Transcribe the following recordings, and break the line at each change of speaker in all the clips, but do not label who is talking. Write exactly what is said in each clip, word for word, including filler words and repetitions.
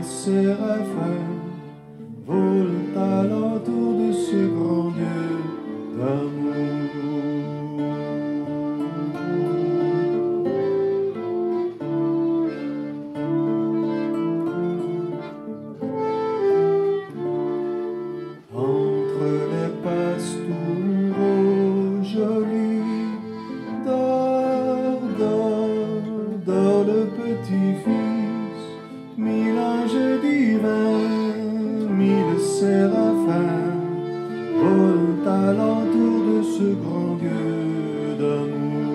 séraphins volent alentour de ce grand Dieu d'amour. Entre les pastoureaux jolis, dort, dort, dort le petit-fils, mille anges divins, mille séraphins volent alentour de ce grand Dieu d'amour.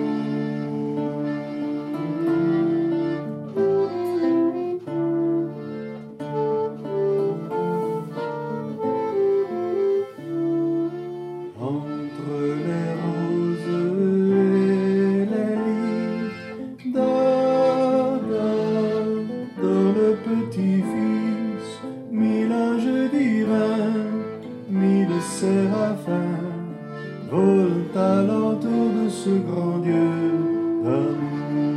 Entre les roses et les lys, dort, dort, dort le petit-fils, mille anges divins, mille séraphins volent alentour de ce grand Dieu d'amour.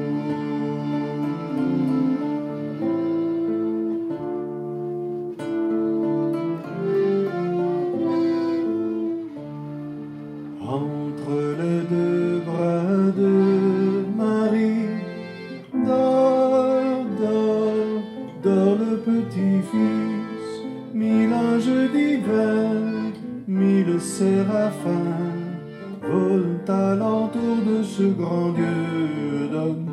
Entre les deux bras de Marie, dort, dort, dort le petit-fils, mille anges divins, mille séraphins volent alentour de ce grand Dieu d'amour.